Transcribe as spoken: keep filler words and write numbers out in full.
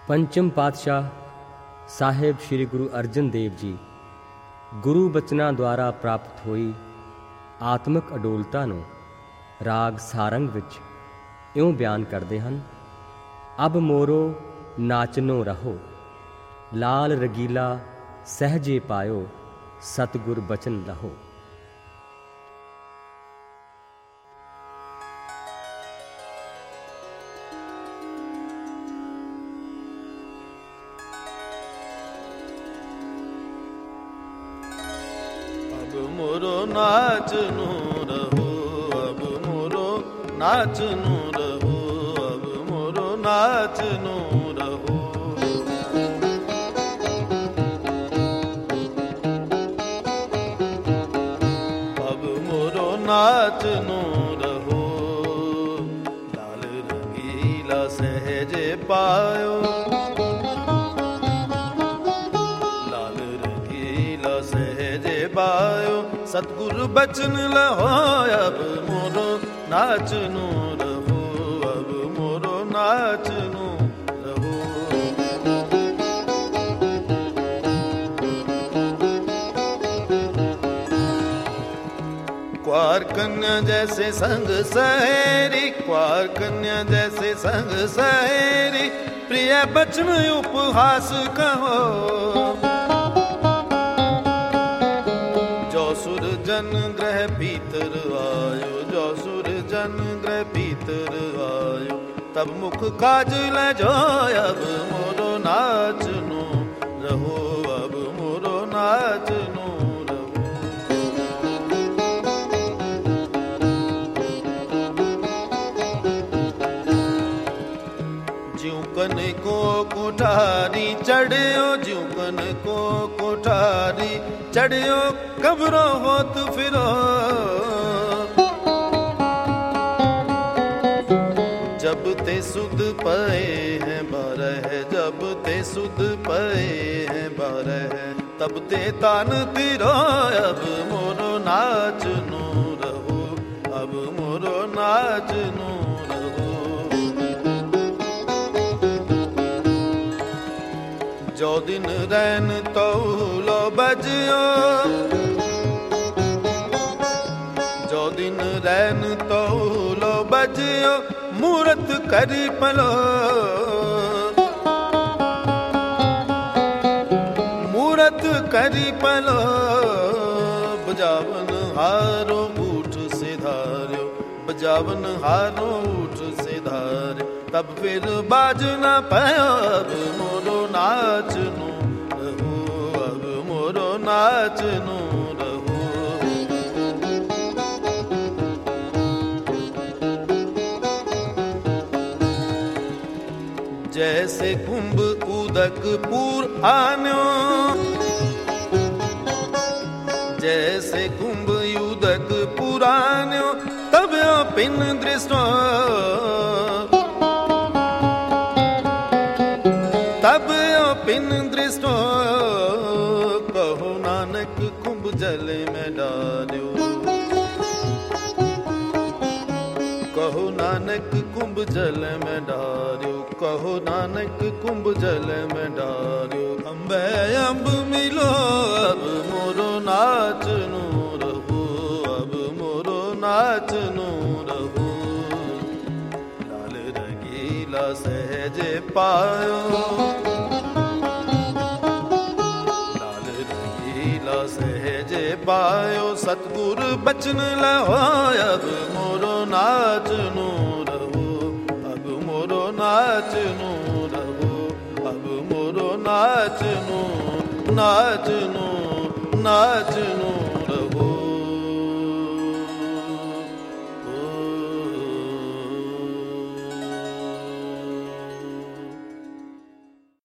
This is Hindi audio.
पंचम पातशाह साहेब श्री गुरु अर्जन देव जी गुरु बचना द्वारा प्राप्त हुई आत्मक अडोलता नूं राग सारंग विच इउं बयान करते हैं। अब मोरो नाचनो रहो, लाल रगीला सहजे पायो, सतगुर बचन लहो। अब मोरो नाचनो रहो, अब मोरो नाचनो रहो, अब मोरो नाचनो रहो। अब मोरो नाचनो रहो, लाल रंगीला सहजे पायो, लाल रंगीला सहजे पायो, सतगुरु बचन लहो। अब मोरो नाचनो रहो, अब मोरो नाचनो रहो। क्वार कन्या जैसे संग सहेरी, क्वार कन्या जैसे संग सहेरी, प्रिय बचन उपहास कहो। जो सुर जन ग्रह भीतर आयो, जो सुर जन ग्रह भीतर आयो, तब मुख काज ले जो। अब मोरो नाचनो रहो, अब मोरो नाचनो रहो। ज्यों कन को कोठारी चढ़ियो, ज्यों कन को कोठारी चढ़ियो, कब्रों होत फिरो। जब ते सुध पए हैं बारह, जब ते सुध पए हैं बारह, तब ते तान तिरो। अब मोरो नाचनो रहो, अब मोरो नाचनो रहो। जो दिन रैन तौलो बजियो, जो दिन रैन तौलो बजियो, मूरत करी पलो, मूरत करी पलो। बजावन हारो ऊठ से धार्यो, बजावन हारो ऊठ से धार्यो, तब फिर बाज न पायो। अब मोरो नाचनो रहो, अब मोरो नाचनो रहो। जैसे कुंभ उदक पूर आन्यो, जैसे कुंभ उदक पुरान्यो, तब पिन दृष्टो, तब पिन दृष्टो। कहो नानक कुंभ जल में डाल्यो, कहो नानक कुंभ जल में डाल्यो, कहो नानक कुंभ जल में डाल्यो। अम्बे अम्ब मिलो, अब मोरो नाचनो रहो, अब मोरो नाचनो रहो। लाल रंगीला सहजे पायो, लाल रंगीला सहजे पायो, सतगुर बचन लहो। अब मोरो नाचनो रहो, अब मोरो नाचनो रहो, अब मोरो नाचनो, नाचनो, नाचनो।